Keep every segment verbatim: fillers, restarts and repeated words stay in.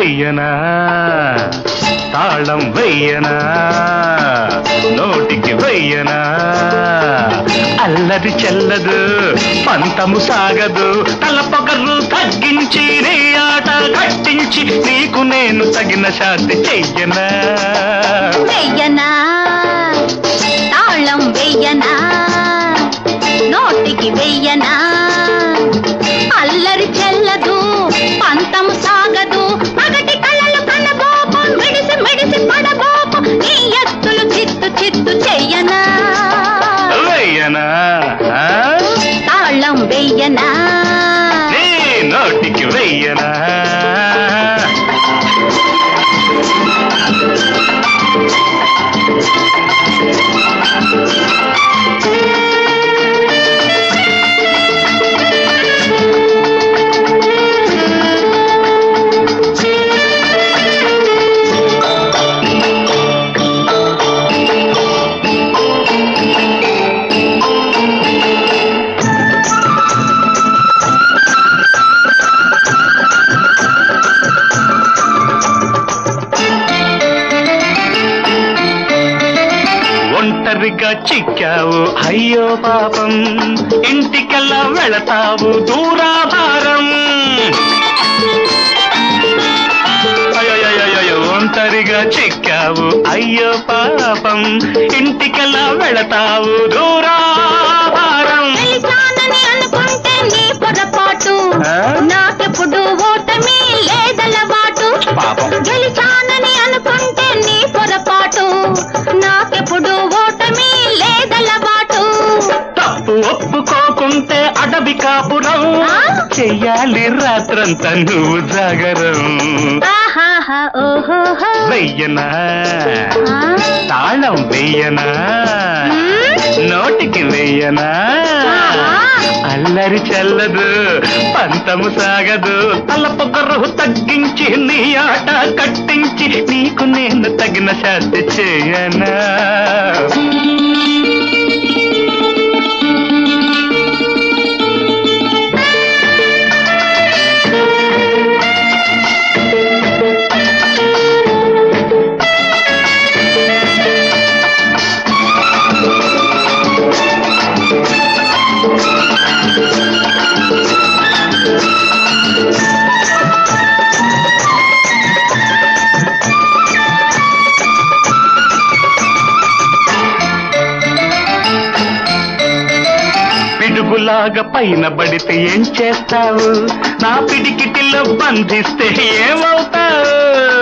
వెయ్యనా తాళం వెయ్యనా నోటికి వెయ్యనా అల్లరి చెల్లదు పంతము సాగదు తలపొగరు తగ్గించి నీ ఆట కట్టించి నీకు నేను తగిన శాంతి చెయ్యనా వెయ్యనా తాళం వెయ్యనా నోటికి వెయ్యనా అల్లరి చెల్లదు పంతము సాగదు పగటి కళ్ళలు కనబోపు మిడిసి మిడిసి పడబోపు నీ ఎత్తులు చిత్తు చిత్తు చెయ్యనా వెయ్యనా తాళం వెయ్యనా నీ నోటికి వెయ్యనా ఒంటరిగా చిక్కావు అయ్యో పాపం ఇంటికెల్లా వెళతావు దూరాభారం ఒంటరిగా చిక్కావు అయ్యో పాపం ఇంటికెల్లా వెళతావు దూరాభారం అనుకుంటే నీ పొరపాటు నాకెప్పుడు ఓటమి లేదలవాటు పాపం గెలిచానని అనుకుంటే నీ పొరపాటు నాకెప్పుడు ఓటమి లేదలవాటు తప్పు ఒప్పుకోకుంటే అడవి కాపురం చెయ్యాలి రాత్రంతా నువ్వు జాగరం వెయ్యనా తాళం వెయ్యనా నోటికి వెయ్యనా అల్లరి చెల్లదు పంతము సాగదు తలపొగరు తగ్గించి నీ ఆట కట్టించి నీకు నేను తగిన శాస్తి చేయనా పిడుగులాగా పైన పడితే ఏం చేస్తావు నా పిడికిటిలో బంధిస్తే ఏమవుతావు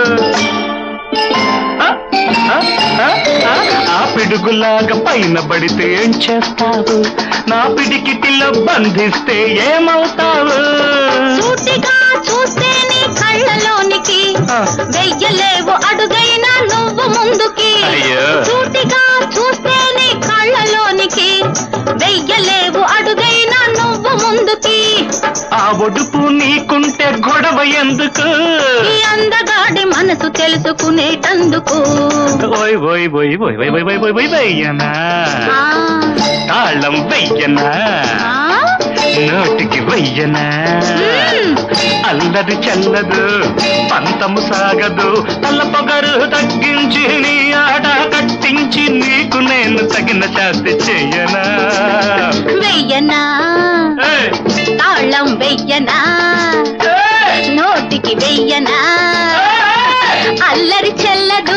ఆ పిడుగులాగా పైన పడితే ఏం చేస్తావు నా పిడికిటిలో బంధిస్తే ఏమవుతావు చూస్తే నీ కళ్ళలోనికి వెయ్యలేవు అడుగైనా నువ్వు ముందుకి చూటిగా చూస్తే నీ కళ్ళలోనికి వెయ్యలేవు అడుగైనా నువ్వు ముందుకి ఆ ఒడుపు నీకుంటే గొడవ ఎందుకు ఈ అందగాడి మనసు తెలుసుకునేటందుకు ఓయ్ ఓయ్ ఓయ్ ఓయ్ ఓయ్ ఓయ్ ఓయ్ ఓయ్ వెయ్యనా తాళం వెయ్యనా నోటికి వెయ్యనా అల్లరి చెల్లదు పంతము సాగదు తలపొగరు తగ్గించి నీ ఆట కట్టించి నీకు నేను తగిన శాస్తి చెయ్యనా వెయ్యనా తాళం వెయ్యనా నోటికి వెయ్యనా అల్లరి చెల్లదు